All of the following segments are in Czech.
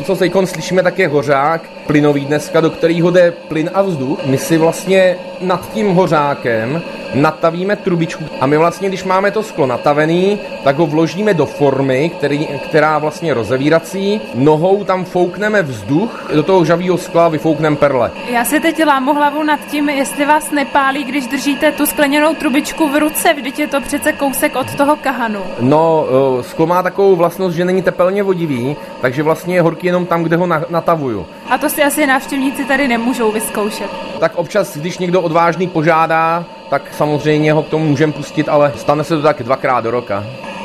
co teď slyšíme, tak je hořák plynový dneska, do kterého jde plyn a vzduch. My si vlastně nad tím hořákem natavíme trubičku a my vlastně, když máme to sklo natavený, tak ho vložíme do formy, která vlastně je rozevírací. Nohou tam foukneme vzduch, do toho žavýho skla vyfoukneme perle. Já si teď lámu hlavu nad tím, jestli vás nepálí, když držíte tu skleněnou trubičku v ruce, vždyť je to přece kousek od toho kahanu. No, sklo má takovou vlastnost, že není tepelně vodivý, takže vlastně je horký jenom tam, kde ho natavuju. A to si asi návštěvníci tady nemůžou vyzkoušet. Tak občas, když někdo odvážný požádá, tak samozřejmě ho k tomu můžeme pustit, ale stane se to tak 2krát do roka.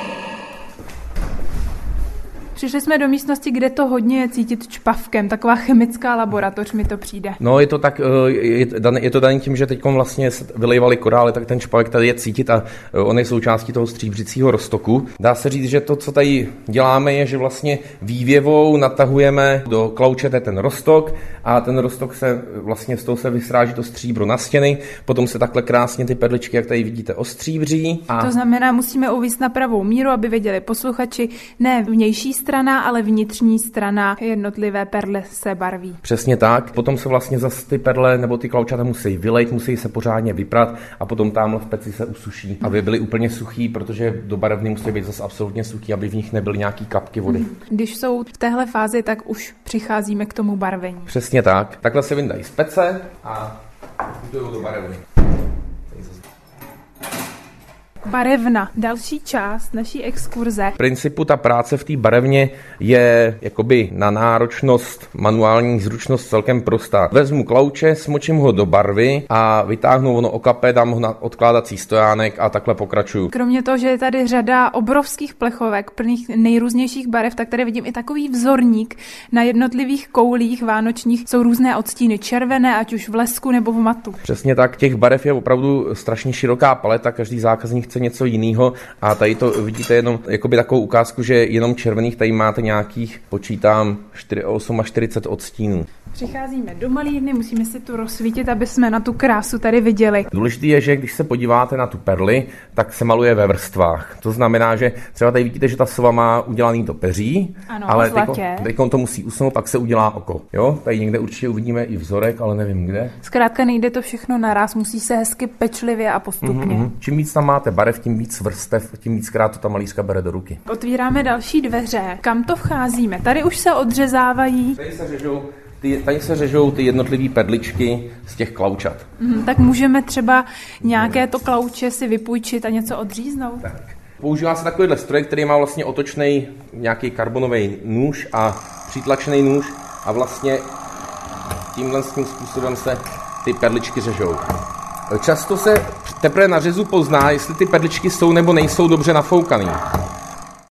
Přišli jsme do místnosti, kde to hodně je cítit čpavkem, taková chemická laboratoř mi to přijde. No je to tak, je to daný tím, že teď vlastně vylejvali korály, tak ten čpavek tady je cítit a on je součástí toho stříbřicího roztoku. Dá se říct, že to, co tady děláme, je, že vlastně vývěvou natahujeme do klaučete ten roztok a ten roztok se vlastně z toho se vysráží to stříbro na stěny, potom se takhle krásně ty perličky, jak tady vidíte, ostříbří. To znamená, musíme uvést na pravou míru, aby věděli posluchači, ne vnější strana, ale vnitřní strana jednotlivé perle se barví. Přesně tak. Potom se vlastně zase ty perle nebo ty klaučata musí vylejt, musí se pořádně vyprat a potom tamhle v peci se usuší, aby byly úplně suchý, protože do barevny musí být zase absolutně suchý, aby v nich nebyly nějaký kapky vody. Když jsou v téhle fázi, tak už přicházíme k tomu barvení. Přesně tak. Takhle se vyndají z pece a jdou do barevny. Barevna, další část naší exkurze. V principu ta práce v té barevně je jakoby na náročnost, manuální zručnost celkem prostá. Vezmu klauče, smočím ho do barvy a vytáhnu ono okape, dám ho na odkládací stojánek a takhle pokračuju. Kromě toho, že je tady řada obrovských plechovek plných nejrůznějších barev, tak tady vidím i takový vzorník. Na jednotlivých koulích vánočních jsou různé odstíny červené, ať už v lesku nebo v matu. Přesně tak, těch barev je opravdu strašně široká paleta, každý zákazník chce něco jiného a tady to vidíte jenom jakoby takovou ukázku, že jenom červených tady máte nějakých, počítám, 48 odstínů. Přicházíme do malírny, musíme si tu rozsvítit, aby jsme na tu krásu tady viděli. Důležité je, že když se podíváte na tu perli, tak se maluje ve vrstvách. To znamená, že třeba tady vidíte, že ta sova má udělaný to peří, ano, ale teď to musí usnout, pak se udělá oko. Jo? Tady někde určitě uvidíme i vzorek, ale nevím kde. Zkrátka nejde to všechno naraz, musí se hezky pečlivě a postupně. Čím víc tam máte barev, tím víc vrstev, tím víckrát to ta malířka bere do ruky. Otvíráme další dveře. Kam to vcházíme? Tady už se odřezávají. Tady se řežou ty jednotlivé perličky z těch klaučat. Tak můžeme třeba nějaké to klauče si vypůjčit a něco odříznout? Tak. Používá se takovýhle stroj, který má vlastně otočný nějaký karbonový nůž a přitlačený nůž a vlastně tímhle způsobem se ty perličky řežou. Často se teprve na řezu pozná, jestli ty perličky jsou nebo nejsou dobře nafoukaný.